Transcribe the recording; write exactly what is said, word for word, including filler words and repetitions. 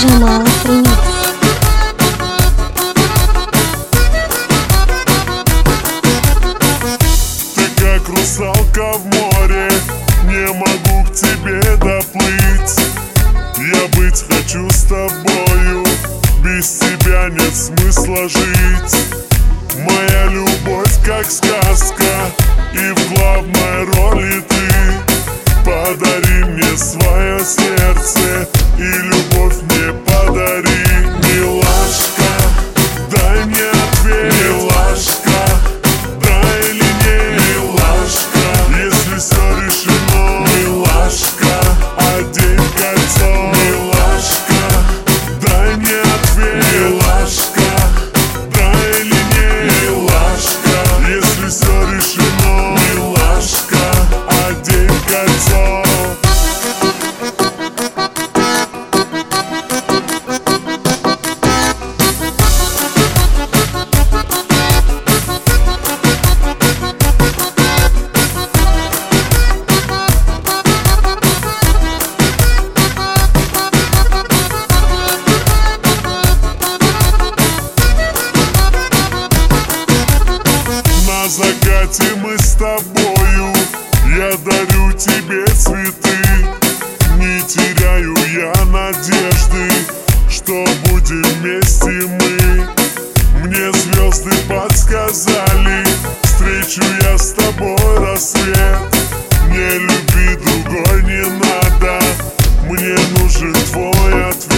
Джамалов ремикс. Ты как русалка в море, не могу к тебе доплыть. Я быть хочу с тобою, без тебя нет смысла жить. Моя любовь как сказка, и в главной роли ты. Подари мне свое сердце, и любовь мне подари. Милашка, дай мне ответ. Милашка, да или не. Милашка, если все решено. Милашка, одень кольцо. Милашка, дай мне ответ. Милашка, да или не. Милашка, если все решено. Милашка, одень кольцо. На закате мы с тобою, я дарю тебе цветы. Не теряю я надежды, что будем вместе мы. Мне звезды подсказали, встречу я с тобой рассвет. Мне любви другой не надо, мне нужен твой ответ.